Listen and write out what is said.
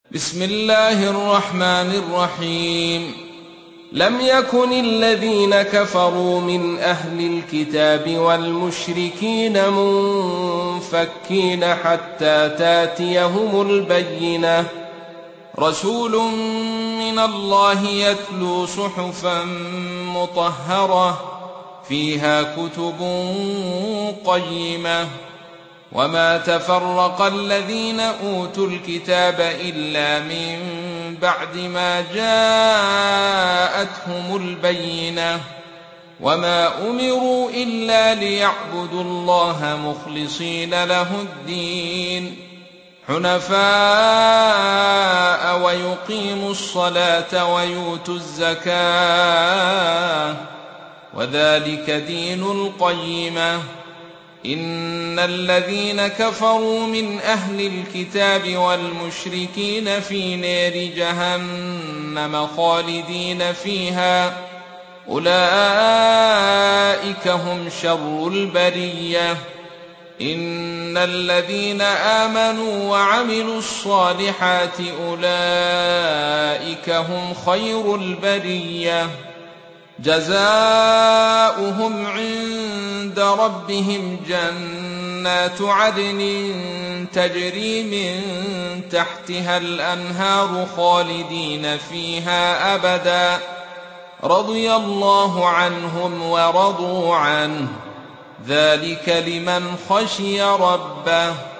بسم الله الرحمن الرحيم. لم يكن الذين كفروا من أهل الكتاب والمشركين منفكين حتى تاتيهم البينة، رسول من الله يتلو صحفا مطهرة فيها كتب قيمة. وما تفرق الذين أوتوا الكتاب إلا من بعد ما جاءتهم البينة، وما أمروا إلا ليعبدوا الله مخلصين له الدين حنفاء ويقيموا الصلاة ويؤتوا الزكاة، وذلك دين القيمة. إن الذين كفروا من أهل الكتاب والمشركين في نار جهنم خالدين فيها، أولئك هم شر البرية. إن الذين آمنوا وعملوا الصالحات أولئك هم خير البرية، جزاؤهم عند ربهم جنات عدن تجري من تحتها الأنهار خالدين فيها أبدا، رضي الله عنهم ورضوا عنه، ذلك لمن خشي ربه.